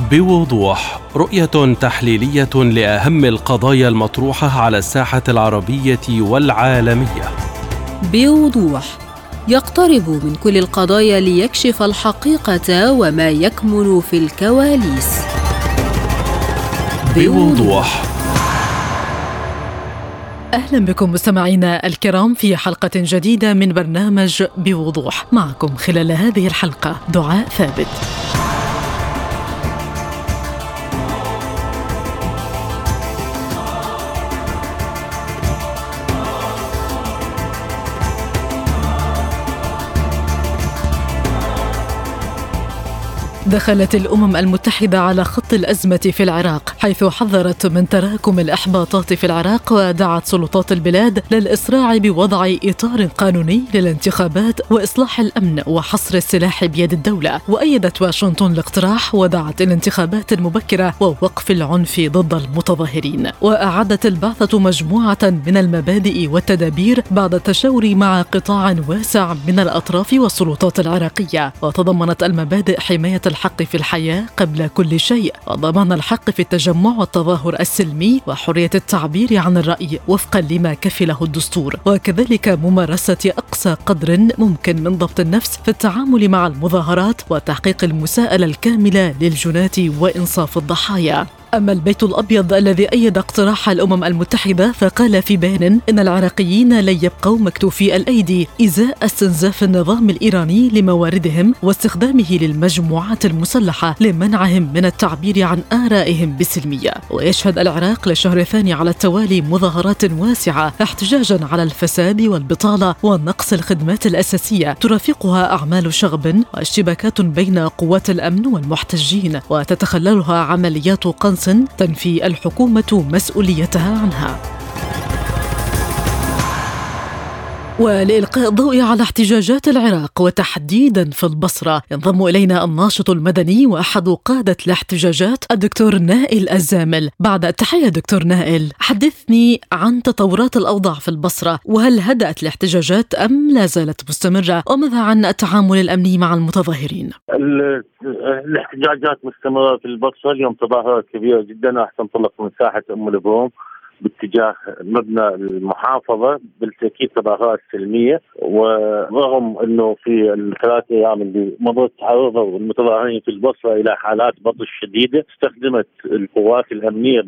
بوضوح، رؤية تحليلية لأهم القضايا المطروحة على الساحة العربية والعالمية. بوضوح، يقترب من كل القضايا ليكشف الحقيقة وما يكمن في الكواليس. بوضوح. أهلا بكم مستمعينا الكرام في حلقة جديدة من برنامج بوضوح. معكم خلال هذه الحلقة دعاء ثابت. دخلت الأمم المتحدة على خط الأزمة في العراق، حيث حذرت من تراكم الإحباطات في العراق، ودعت سلطات البلاد للإسراع بوضع إطار قانوني للانتخابات وإصلاح الأمن وحصر السلاح بيد الدولة. وأيدت واشنطن الاقتراح ودعت الانتخابات المبكرة ووقف العنف ضد المتظاهرين. وأعدت البعثة مجموعة من المبادئ والتدابير بعد التشاور مع قطاع واسع من الأطراف والسلطات العراقية، وتضمنت المبادئ حماية الحق في الحياة قبل كل شيء، وضمان الحق في التجمع والتظاهر السلمي، وحرية التعبير عن الرأي وفقا لما كفله الدستور، وكذلك ممارسة أقصى قدر ممكن من ضبط النفس في التعامل مع المظاهرات وتحقيق المساءلة الكاملة للجنات وإنصاف الضحايا. أما البيت الأبيض الذي أيد اقتراح الأمم المتحدة فقال في بيان إن العراقيين لن يبقوا مكتوفي الأيدي إزاء استنزاف النظام الإيراني لمواردهم واستخدامه للمجموعات المسلحة لمنعهم من التعبير عن آرائهم بسلمية. ويشهد العراق للشهر الثاني على التوالي مظاهرات واسعة احتجاجا على الفساد والبطالة ونقص الخدمات الأساسية، ترافقها أعمال شغب واشتباكات بين قوات الأمن والمحتجين، وتتخللها عمليات قنص تنفي الحكومة مسؤوليتها عنها. ولإلقاء الضوء على احتجاجات العراق وتحديدا في البصرة، ينضم إلينا الناشط المدني وأحد قادة الاحتجاجات الدكتور نائل الزامل. بعد التحية دكتور نائل، حدثني عن تطورات الأوضاع في البصرة، وهل هدأت الاحتجاجات أم لا زالت مستمرة؟ وماذا عن التعامل الأمني مع المتظاهرين؟ الاحتجاجات مستمرة في البصرة. اليوم تظاهرات كبيرة جدا راح تنطلق من ساحة أم البروم باتجاه مبنى المحافظة، بالتأكيد تظاهرات سلمية. ورغم أنه في الثلاث أيام اللي مضت تعرضوا المتظاهرين في البصرة إلى حالات بطش شديدة، استخدمت القوات الأمنية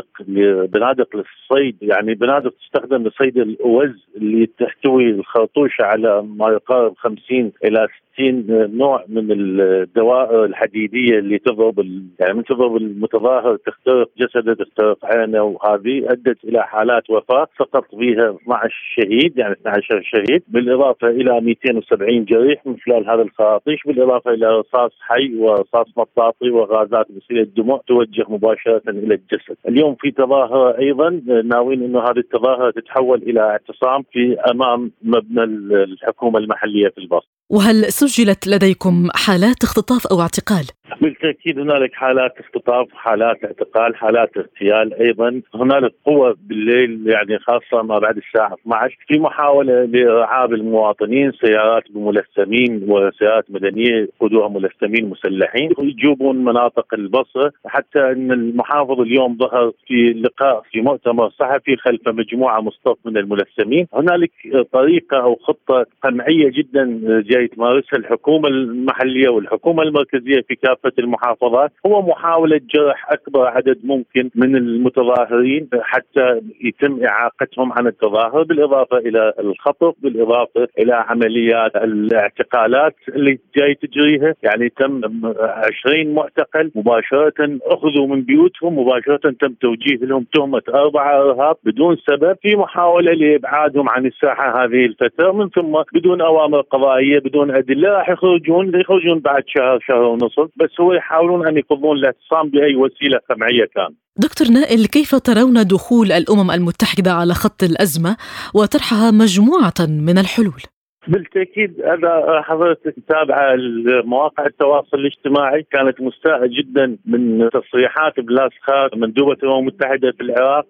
بنادق للصيد، يعني بنادق تستخدم لصيد الأوز اللي تحتوي الخرطوشة على ما يقارب 50 إلى 60 نوع من الدوائر الحديدية اللي تضرب من تضرب المتظاهر، تخترق جسده، تخترق عينه، وهذه أدت إلى حالات وفاة سقط فيها 12 شهيد، يعني 12 شهيد، بالإضافة إلى 270 جريح من خلال هذا الخراطيش، بالإضافة إلى رصاص حي ورصاص مطاطي وغازات مسيلة الدموع توجه مباشرة إلى الجسد. اليوم في تظاهرة أيضا ناويين أنه هذه التظاهرة تتحول إلى اعتصام في أمام مبنى الحكومة المحلية في البصرة. وهل سجلت لديكم حالات اختطاف أو اعتقال؟ بالتأكيد هنالك حالات اختطاف، حالات اعتقال، حالات اغتيال. أيضا هنالك قوة بالليل، يعني خاصة ما بعد الساعة 12 في محاولة لإرعاب المواطنين، سيارات بملثمين وسيارات مدنية يقودوها ملثمين مسلحين يجوبون مناطق البصرة، حتى أن المحافظ اليوم ظهر في لقاء في مؤتمر صحفي خلف مجموعة مصطف من الملثمين. هنالك طريقة أو خطة قمعية جدا جاي تمارسها الحكومة المحلية والحكومة المركزية في كافة المحافظات، هو محاولة جرح أكبر عدد ممكن من المتظاهرين حتى يتم إعاقتهم عن التظاهر، بالإضافة إلى الخطف، بالإضافة إلى عمليات الاعتقالات اللي جاي تجريها. يعني تم 20 معتقل مباشرة أخذوا من بيوتهم، مباشرة تم توجيه لهم تهمة 4 إرهاب بدون سبب، في محاولة لإبعادهم عن الساحة هذه الفترة، من ثم بدون أوامر قضائية بدون أدلة راح يخرجون بعد شهر ونصف، بس هو يحاولون أن يقضون الاعتصام بأي وسيلة قمعية كان. دكتور نائل، كيف ترون دخول الأمم المتحدة على خط الأزمة وطرحها مجموعة من الحلول؟ بالتأكيد أنا حضرتك متابعة مواقع التواصل الاجتماعي، كانت مستاءة جدا من تصريحات بلاسخار مندوبة الأمم المتحدة في العراق،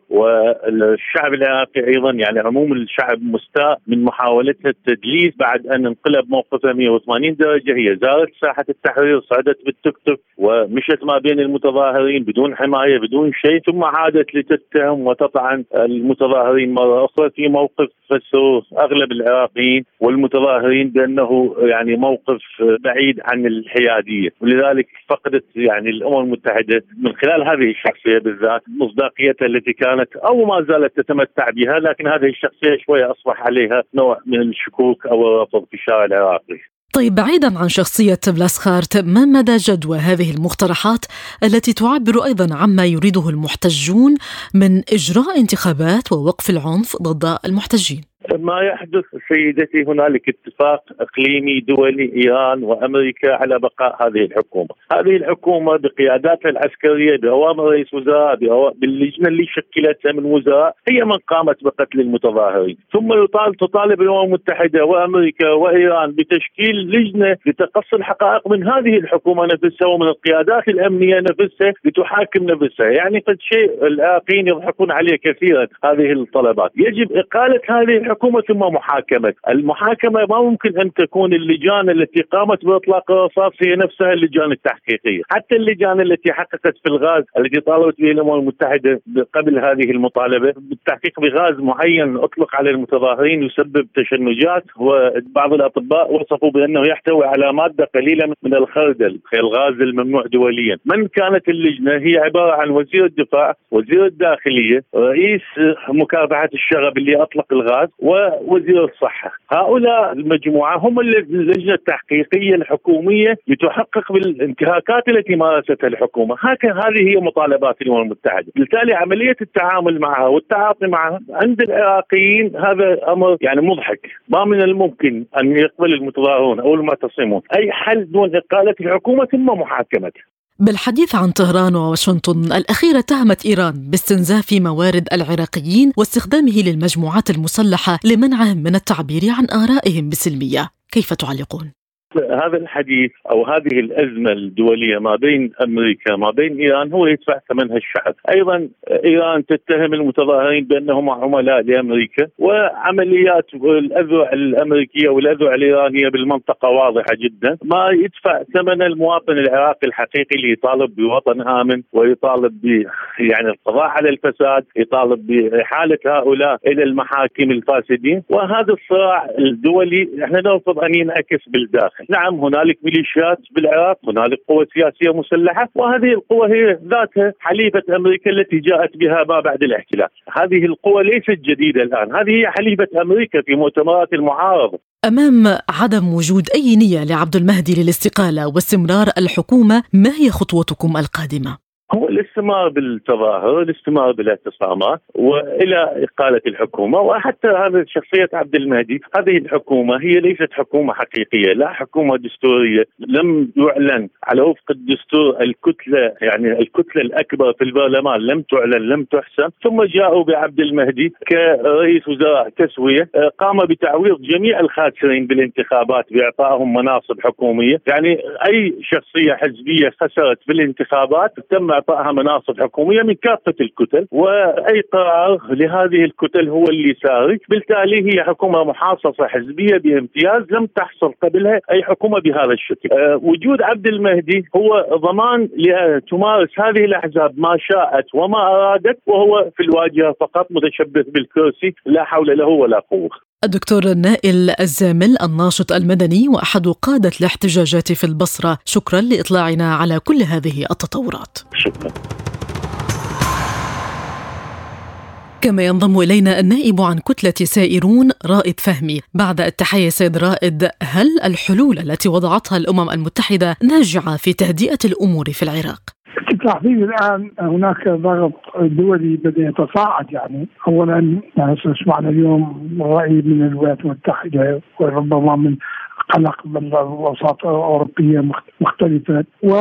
والشعب العراقي أيضا يعني عموم الشعب مستاء من محاولتها التدليس بعد أن انقلب موقفها 180 درجة. هي زارت ساحة التحرير، صعدت بالتوك توك ومشت ما بين المتظاهرين بدون حماية بدون شيء، ثم عادت لتتهم وتطعن المتظاهرين مرة أخرى في موقف فسره أغلب العراقيين والمتظاهرين بأنه يعني موقف بعيد عن الحيادية، ولذلك فقدت يعني الأمم المتحدة من خلال هذه الشخصية بالذات مصداقيتها التي كانت أو ما زالت تتمتع بها، لكن هذه الشخصية شوية أصبح عليها نوع من الشكوك أو الرفض في الشارع العراقي. طيب، بعيدا عن شخصية بلاسخارت، ما مدى جدوى هذه المقترحات التي تعبر أيضا عما يريده المحتجون من إجراء انتخابات ووقف العنف ضد المحتجين؟ ما يحدث سيدتي، هنالك اتفاق إقليمي دولي، إيران وأمريكا، على بقاء هذه الحكومة. هذه الحكومة بقياداتها العسكرية بأوامر رئيس وزراء باللجنة اللي شكلتها من وزراء هي من قامت بقتل المتظاهرين، ثم تطالب الأمم المتحدة وأمريكا وإيران بتشكيل لجنة لتقصي الحقائق من هذه الحكومة نفسها ومن القيادات الأمنية نفسها لتحاكم نفسها. يعني قد شيء العراقيين يضحكون عليه كثيرا. هذه الطلبات يجب إقالة هذه الحكومة ثم محاكمة. المحاكمة ما ممكن أن تكون اللجان التي قامت بإطلاق الرصاص هي نفسها اللجان التحقيقية. حتى اللجان التي حققت في الغاز التي طالبت به الأمم المتحدة قبل هذه المطالبة بالتحقيق بغاز معين أطلق على المتظاهرين يسبب تشنجات، وبعض الأطباء وصفوا بأنه يحتوي على مادة قليلة من الخردل، الغاز الممنوع دوليا. من كانت اللجنة؟ هي عبارة عن وزير الدفاع، وزير الداخلية، رئيس مكافحة الشغب اللي أطلق الغاز، ووزير الصحة. هؤلاء المجموعة هم اللجنة التحقيقية الحكومية لتحقق بالانتهاكات التي مارستها الحكومة. هذه هي مطالبات الأمم المتحدة. بالتالي عملية التعامل معها والتعاطي معها عند العراقيين هذا أمر يعني مضحك. ما من الممكن أن يقبل المتظاهرون أو المعتصمون أي حل دون إقالة الحكومة ثم محاكمتها. بالحديث عن طهران وواشنطن، الأخيرة اتهمت إيران باستنزاف موارد العراقيين واستخدامه للمجموعات المسلحة لمنعهم من التعبير عن آرائهم بسلمية. كيف تعلقون؟ هذا الحديث أو هذه الأزمة الدولية ما بين أمريكا ما بين إيران هو يدفع ثمنها الشعب. أيضا إيران تتهم المتظاهرين بأنهم عملاء لأمريكا، وعمليات الأذرع الأمريكية والأذرع الإيرانية بالمنطقة واضحة جدا. ما يدفع ثمن المواطن العراقي الحقيقي اللي يطالب بوطن آمن ويطالب يعني القضاء على الفساد، يطالب بإحالة هؤلاء إلى المحاكم الفاسدين. وهذا الصراع الدولي احنا نرفض أن ينعكس بالداخل. نعم، هنالك ميليشيات بالعراق، هنالك قوى سياسية مسلحة، وهذه القوى هي ذاتها حليفة أمريكا التي جاءت بها ما بعد الاحتلال. هذه القوى ليست جديدة الآن، هذه هي حليفة أمريكا في مؤتمرات المعارضة. أمام عدم وجود أي نية لعبد المهدي للاستقالة واستمرار الحكومة، ما هي خطوتكم القادمة؟ هو الاستمرار بالتظاهر، الاستمرار بالاعتصامات، والى اقاله الحكومه. وحتى هذه شخصيه عبد المهدي، هذه الحكومه هي ليست حكومه حقيقيه، لا حكومه دستوريه، لم يعلن على وفق الدستور الكتله، يعني الكتله الاكبر في البرلمان لم تعلن، لم تحسم. ثم جاءوا بعبد المهدي كرئيس وزراء تسويه، قام بتعويض جميع الخاسرين بالانتخابات باعطائهم مناصب حكوميه. يعني اي شخصيه حزبيه خسرت بالانتخابات تم إعطائها مناصب حكومية من كافة الكتل، وأي قرار لهذه الكتل هو اللي ساري. بالتالي هي حكومة محاصصة حزبية بامتياز، لم تحصل قبلها أي حكومة بهذا الشكل. وجود عبد المهدي هو ضمان لتمارس هذه الأحزاب ما شاءت وما أرادت، وهو في الواجهة فقط متشبث بالكرسي، لا حول له ولا قوة. الدكتور نائل الزامل، الناشط المدني وأحد قادة الاحتجاجات في البصرة، شكرا لإطلاعنا على كل هذه التطورات. شكرا. كما ينضم إلينا النائب عن كتلة سائرون رائد فهمي. بعد التحية سيد رائد، هل الحلول التي وضعتها الأمم المتحدة ناجعة في تهدئة الأمور في العراق؟ بالتحديد الآن هناك ضغط دولي بدأ يتصاعد. يعني أولا سمعنا اليوم رأي من الولايات المتحدة وربما من قلق من الوساطة الأوروبية مختلفة،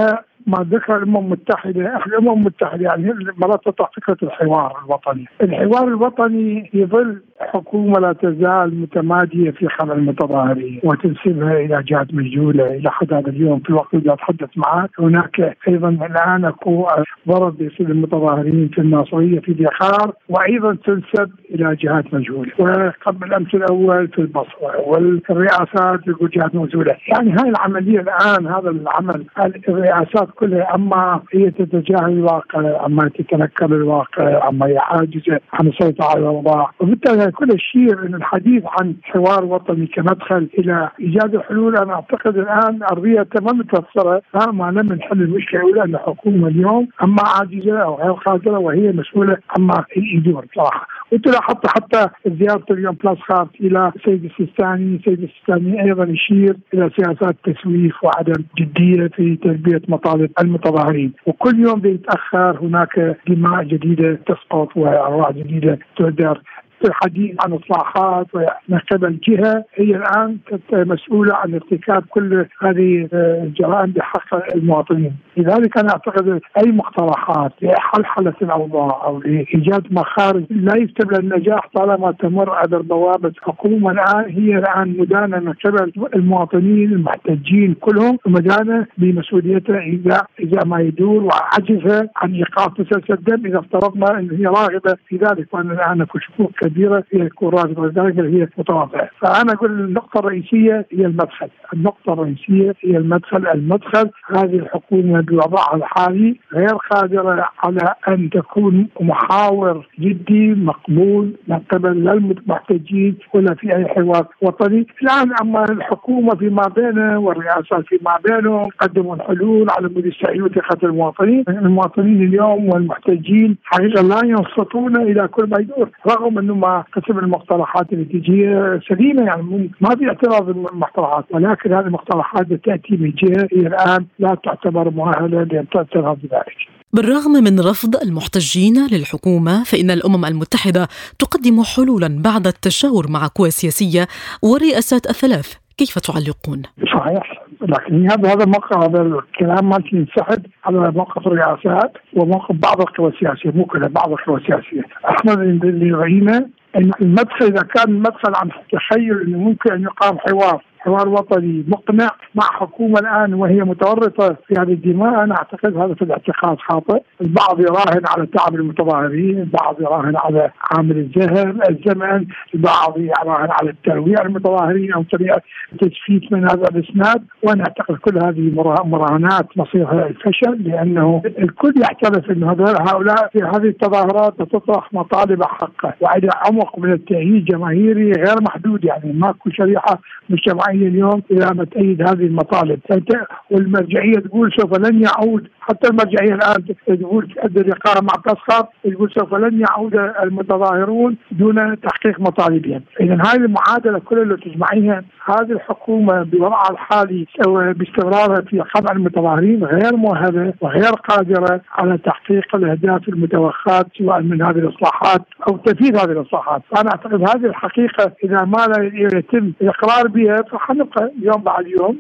ما ذكر الأمم المتحدة. الأمم المتحدة يعني مرات تطرح فكرة الحوار الوطني. الحوار الوطني يظل حكومة لا تزال متمادية في خلع المتظاهرين وتنسبها إلى جهات مجهولة. إلى حد هذا اليوم في الوقت اللي أتحدث معك هناك أيضا الآن أكو ضرب يصير المتظاهرين في الناصرية في ديخار، وأيضا تنسب إلى جهات مجهولة. وقبل الأمس الأول في البصرة والرئاسات يقول جهات مجهولة. يعني هاي العملية الآن، هذا العمل الرئاسات كلها أما هي تتجاهل الواقع، أما تتنكر الواقع، أما هي عاجزة عن السيطرة على الأوضاع. وبالتالي كل الشيء أن الحديث عن حوار وطني كمدخل إلى إيجاد الحلول، أنا أعتقد الآن أرضية تمام متأثرة. ما لم نحل المشكلة الأولى أن الحكومة اليوم أما عاجزة أو غير قادرة وهي مسؤولة أما الإدور صراحة. وتلاحظ حتى زيارة اليوم بلاس خارت إلى سيد السيستاني. سيد السيستاني أيضا يشير إلى سياسات تسويف وعدم جدية في تلبية مطالب المتظاهرين، وكل يوم بيتأخر هناك دماء جديدة تسقط وأرواح جديدة تهدر. في الحديث عن إصلاحات من قبل جهة هي الآن مسؤولة عن ارتكاب كل هذه الجرائم بحق المواطنين. لذلك أنا أعتقد أي مقترحات لحلحلة الأوضاع أو لإيجاد مخارج لا يكتب للنجاح طالما تمر عبر بوابة حكومة الآن هي الآن مدانة من قبل المواطنين المحتجين كلهم، مدانة بمسؤوليتها إذا ما يدور، وعجزها عن إيقاف مسلسل الدم إذا افترضنا أن هي راغبة في ذلك، وأن الآن شكوك كبيرة هي تكون راغبة ذلك هي متواضعة. فأنا أقول النقطة الرئيسية هي المدخل. النقطة الرئيسية هي المدخل. هذه الحكومة بوضعها الحالي غير قادرة على أن تكون محاور جدي مقبول من قبل المحتجين ولا في أي حوار وطني. الآن أما الحكومة فيما بينه والرئاسات فيما بينهم قدموا الحلول على مود يستعيدوا ثقة المواطنين اليوم والمحتجين حقيقة لا ينصتون إلى كل ما يدور، رغم أنه ما قسم المقترحات اللي تجي سليمة، يعني ما في اعتراض بالمقترحات، ولكن هذه المقترحات تأتي من جهة هي الآن لا تعتبر مؤهلة لأن تأثر بذلك. بالرغم من رفض المحتجين للحكومة، فإن الأمم المتحدة تقدم حلولا بعد التشاور مع قوى سياسية والرئاسات الثلاث. كيف تعلقون؟ صحيح، لكن هذا موقف، هذا الكلام ما ينسحب على موقف الرئاسات وموقف بعض القوى السياسية، مو كلها، بعض القوى السياسية. احنا اللي رأينا ان المدخل اذا كان المدخل عن تخيل انه ممكن ان يقام حوار وطني مقنع مع حكومة الآن وهي متورطة في هذه الدماء، أنا أعتقد هذا في الاعتقاد خاطئ. البعض يراهن على تعب المتظاهرين، البعض يراهن على عامل الزمن، البعض يراهن على الترويع المتظاهرين أو طريقة تجفيت من هذا الإسناد. وأنا أعتقد كل هذه مراهنات مصيرها الفشل، لأنه الكل يعترف أن هؤلاء في هذه التظاهرات تطرح مطالب حقه وعلى عمق من التأييد جماهيري غير محدود. يعني ماكو شريحة مجتمعية اليوم إلى ما تأيد هذه المطالب، والمرجعية تقول سوف لن يعود، حتى المرجعية الآن تقول تؤدي لقاء مع تسخط، تقول سوف لن يعود المتظاهرون دون تحقيق مطالبهم. إذا هذه المعادلة كلها اللي تجمعيها هذه الحكومة بوضعها الحالي باستمرارها في خضع المتظاهرين غير مؤهلة وغير قادرة على تحقيق الأهداف المتوخاة سواء من هذه الإصلاحات أو تنفيذ هذه الإصلاحات. فأنا أعتقد هذه الحقيقة إذا ما يتم الإقرار بها فحنبقى يوم بعد يوم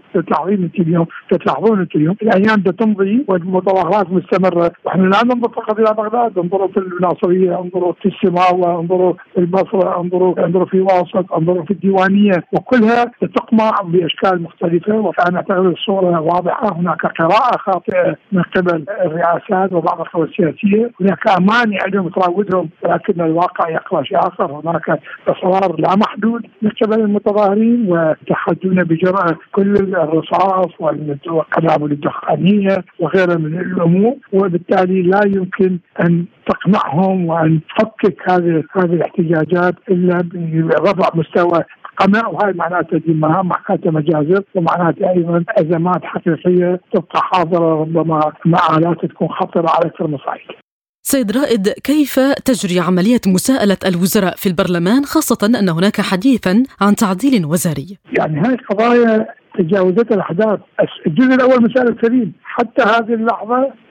تلاحظون اليوم الأيام تمضي والمتظاهرات مستمرة، وإحنا لا ننظر فقط إلى بغداد، انظروا في الناصرية، انظروا في السماوة، انظروا في البصرة، انظروا في واسط، انظروا في الديوانية، وكلها تقمع بأشكال مختلفة. وأنا أعتقد الصورة واضحة. هناك قراءة خاطئة من قبل الرئاسات وبعض القوى السياسية، هناك أماني عندهم تراودهم، ولكن الواقع يقرأ شيء آخر. هناك إصرار لا محدود من قبل المتظاهرين وتحدون بجرأة كل الرصاص والقنابل الدخانية وغيرها من الأمور، وبالتالي لا يمكن أن تقنعهم وأن تفكك هذه الاحتجاجات إلا برفع مستوى قمع. وهي معناتها دماء، معناتها مجازر، ومعناتها أيضا أزمات حقيقية تبقى حاضرة ربما مع آلات تكون خطرة على أكثر مصعيد. سيد رائد، كيف تجري عملية مساءلة الوزراء في البرلمان، خاصة أن هناك حديثا عن تعديل وزاري؟ يعني هاي قضايا تجاوزت الأحداث. الجزء الأول مسألة سليم، حتى هذه اللحظة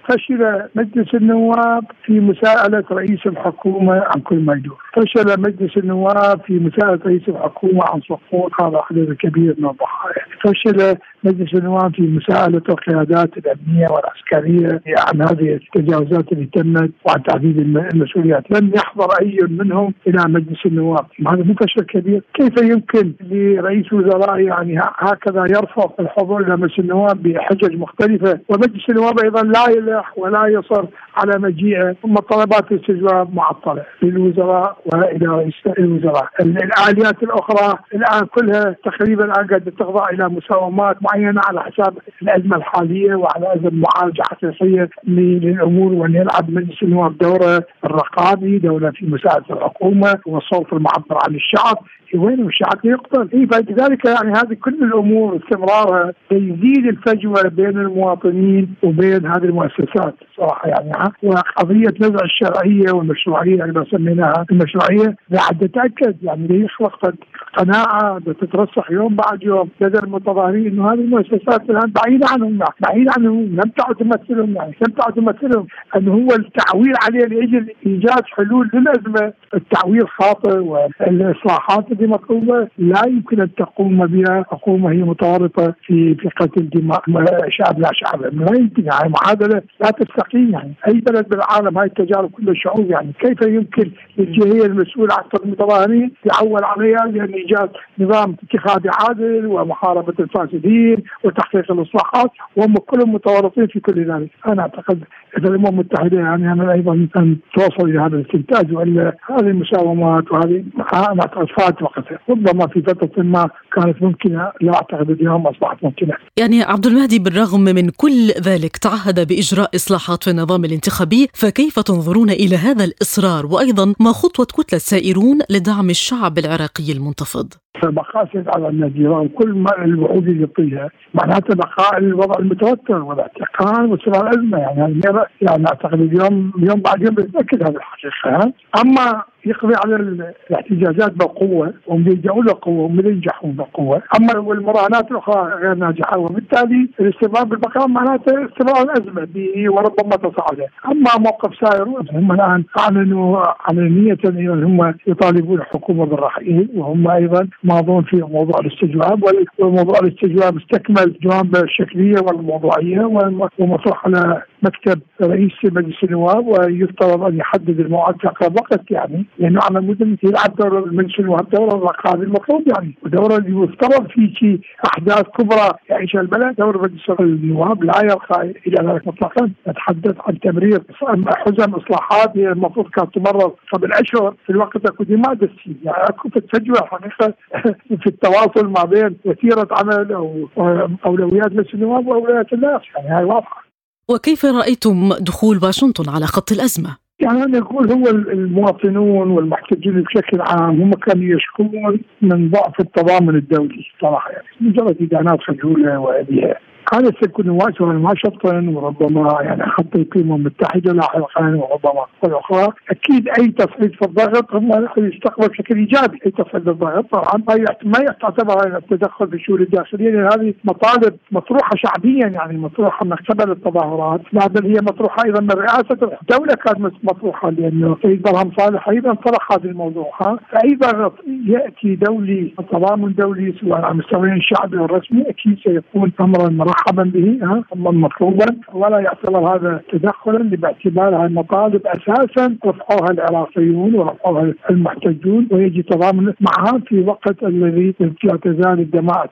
فشل مجلس النواب في مساءلة رئيس الحكومة عن كل ما يدور، فشل مجلس النواب في مساءلة رئيس الحكومة عن سقوط هذا عدد كبير من الضحايا، فشل مجلس النواب في مساءلة القيادات الأمنية والعسكرية عن هذه التجاوزات اللي تمت وعن تعديل المسؤوليات. لم يحضر أي منهم إلى مجلس النواب. هذا مو فشل كبير؟ كيف يمكن لرئيس وزراء يعني هكذا يرفض الحضور إلى مجلس النواب بحجج مختلفة، ومجلس النواب أيضا لا يلح ولا يصر على مجيئه، ثم طلبات الاستجواب معطلة للوزراء وإلى رئيس الوزراء. الآليات الأخرى الآن كلها تقريبا الآن قد تخضع إلى مساومات معينة على حساب الأزمة الحالية وعلى أزمة معالجة حقيقية للأمور، وأن يلعب مجلس النواب دوره الرقابي، دولة في مساعدة الحكومة والصوت المعبر عن الشعب. وين الشعب يقتل؟ فلذلك يعني هذه كل الأمور استمرارها يزيد الفجوة بين المواطنين وبين هذه المؤسسات صراحة يعني. وقضية نزع الشرعية والمشروعية اللي سميناها المشروعية بعد تتأكد يعني يخلق قناعة تترسخ يوم بعد يوم لدى المتظاهرين إنه هذه المؤسسات الآن بعيدة عنهم لم تعد تمثلهم، يعني لم تعد تمثلهم، أنه هو التعويل عليه لأجل إيجاد حلول للأزمة التعويل خاطئ، والإصلاحات اللي مطلوبة لا يمكن أن تقوم بها حكومة هي متورطة في قتل دماء شعب لا شعب، لا يمكن يعني معادلة لا تستقيم. يعني أي بلد بالعالم هاي التجارب كل الشعوب يعني كيف يمكن للجهة المسؤولة عن المتظاهرين يعول عليها لأن إيجاد نظام انتخابي عادل ومحاربة الفاسدين وتحقيق الإصلاحات وهم كلهم متورطين في كل ذلك. أنا أعتقد إذا الأمم المتحدة يعني أنا أيضا أن توصل إلى هذا الاستنتاج، وإلا هذه المساومات وهذه أنا أعتقد فات وقتها، ربما في فترة ما كانت ممكنة، لا أعتقد اليوم أصبحت ممكنة. يعني عبد المهدي، بالرغم من كل ذلك تعهد بإجراء إصلاحات في النظام الانتخابي، فكيف تنظرون إلى هذا الإصرار؟ وأيضا ما خطوة كتلة سائرون لدعم الشعب العراقي المنتفض؟ مقاصد على النزيرة وكل ما الوعود اللي يعطيها معناته بقاء الوضع المتوتر والاعتقال واستمرار الأزمة. يعني أعتقد اليوم بعد يوم بتأكد هذه الحقيقة. أما يقضي على الاحتجاجات بقوة ويلجأوا له قوة وينجحون بقوة، أما والمراهنات الأخرى غير ناجحة، وبالتالي الاستمرار بالبقاء معناته استمرار الأزمة به وربما تصاعدها. أما موقف سائرون هم الآن أعلنوا علنية هم يطالبون الحكومة بالرحيل، وهم أيضا ماضون في موضوع الاستجواب، وموضوع الاستجواب استكمل جوانبه الشكلية والموضوعية ومطروح على مكتب رئيس مجلس النواب، ويفترض أن يحدد الموعد في أقرب وقت يعني، لأنه على مدن يلعب دور المجلس النواب دور الرقابي المطلوب يعني، ودور اللي يفترض فيه أحداث كبرى يعيشها البلد. دور مجلس النواب لا يرقى إلى ذلك مطلقا. نتحدث عن تمرير حزم إصلاحات المفروض كانت تمرر قبل أشهر، في الوقت أكو دماء دستي يعني أكو فجوة حقيقة في التواصل ما بين وتيرة عمل أو أولويات مجلس النواب وأولويات الناس، يعني هاي واضحة. وكيف رأيتم دخول واشنطن على خط الأزمة؟ يعني أنا أقول هو المواطنون والمحتجين بشكل عام هم كانوا يشكون من ضعف التضامن الدولي صراحة، يعني مجرد إدانات خجولة وأبيها. هذا سيكون واشنطن واشنطن وربما يعني حتى الأمم المتحدة لاحقا وربما الأخرى. أكيد أي تصعيد في الضغط هم يستقبل بشكل إيجابي. أي تصعيد في الضغط طبعا ما يعتبر التدخل في الشؤون الداخلية، لأن هذه مطالب مطروحة شعبيا يعني مطروحة من قبل التظاهرات، بل هي مطروحة أيضا من رئاسة الدولة كانت مطروحة، لأنه سيد برهم صالح أيضا طرح هذا الموضوع. فأي ضغط يأتي دولي تضامن دولي سواء على مستوى الشعبي والرسمي أكيد سيكون أمرا مرحبا به أمرا مطلوبا، ولا يعتبر هذا تدخلا باعتبارها المطالب أساسا رفعوها العراقيون ورفعوها المحتجون، ويجي تضامن معها في وقت الذي لا تزال الدماء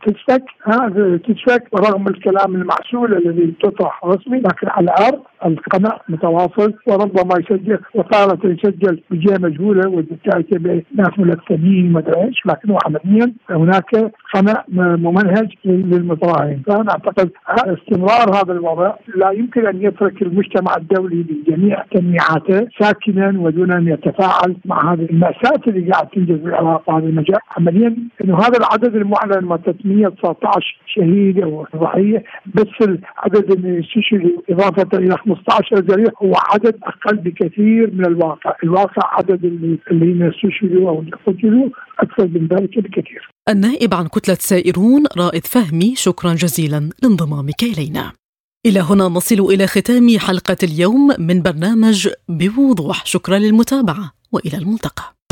تسفك ورغم الكلام المعسول الذي تطرح رسمي، لكن على الأرض القمع متواصل وربما يسجل وطالة يسجل بجهة مجهولة وبالتالي ناس ملثمين ما ادري ايش، لكنه عمليا هناك قمع ممنهج للمتظاهرين. فأنا أعتقد استمرار هذا الوضع لا يمكن أن يترك المجتمع الدولي بجميع تنميعاته ساكنا ودون أن يتفاعل مع هذه المأساة اللي قاعد تنجز في العراق. هذا المجال عمليا إنه هذا العدد المعلن من 319 شهيد أو ضحية، بس العدد اللي استشهد إضافة إلى 15 جريح هو عدد أقل بكثير من الواقع. عدد اللي استشهدوا أو قتلوا أكثر من ذلك بكثير. النائب عن كتلة سائرون رائد فهمي، شكرا جزيلا لانضمامك إلينا. إلى هنا نصل إلى ختام حلقة اليوم من برنامج بوضوح. شكرا للمتابعة وإلى الملتقى.